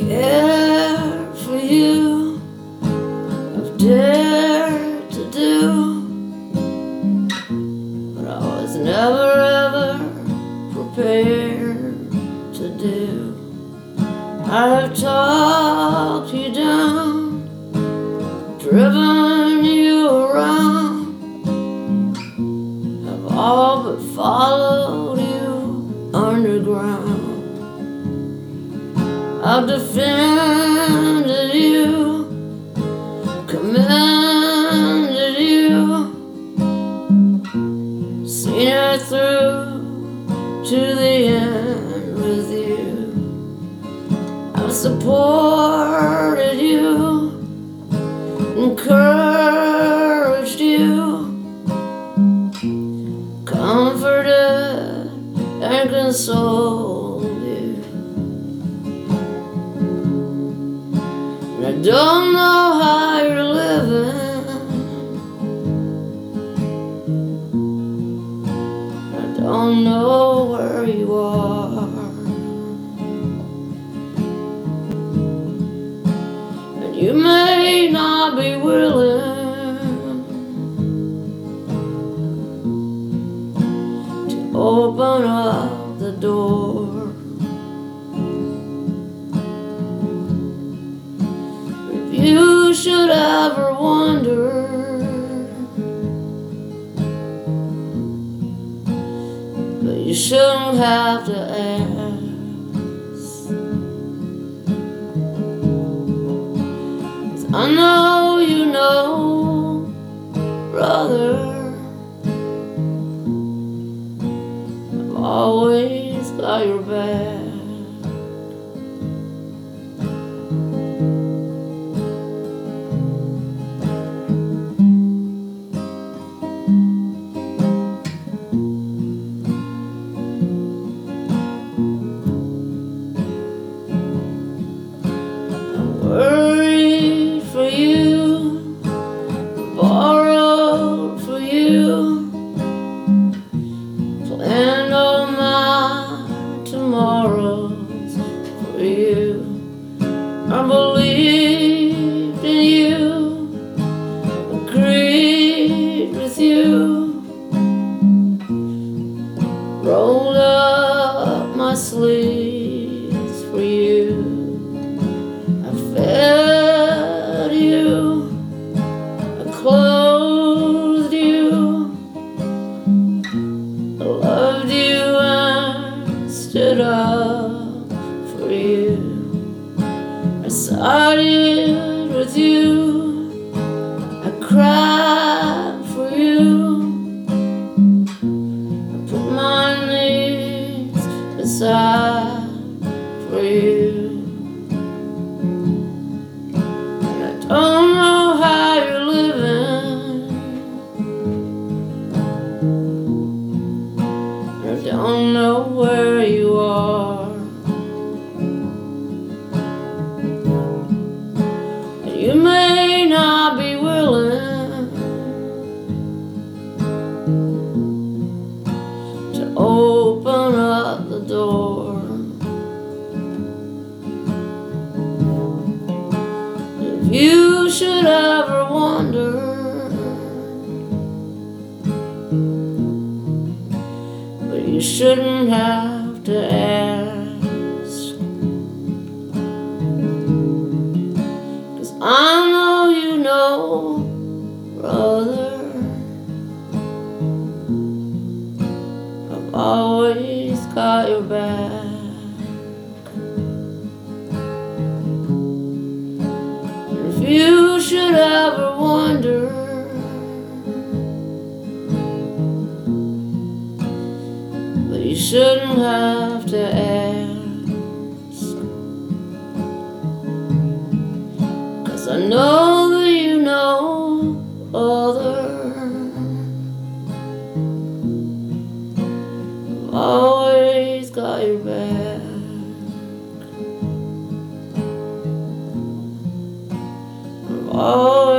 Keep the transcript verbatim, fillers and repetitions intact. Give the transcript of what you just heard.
care for you, I've dared to do, but I was never ever prepared to do. I have talked you down, driven you around, I've all but followed you underground. I've defended you, commended you, seen it through to the end with you. I've supported you, encouraged you, comforted and consoled you. I don't know how you're living, I don't know where you are, and you may not be willing to open up the door. You should ever wonder, but you shouldn't have to ask. 'Cause I know you know, brother, I've always got your back. Worried for you, borrowed for you, planned all my tomorrows for you. I believed in you, agreed with you, rolled up my sleeves for you. Fed you, I clothed you, I loved you and stood up for you. I sided with you, I cried for you, I put my needs aside for you. Don't know how you're living, I don't know where you are, and you may not be willing to open up the door. You should ever wonder, but you shouldn't have to ask. 'Cause I know you know, brother, I've always got your back. You should ever wonder, but you shouldn't have to ask. 'Cause I know that you know, other, I've always got your back. Oh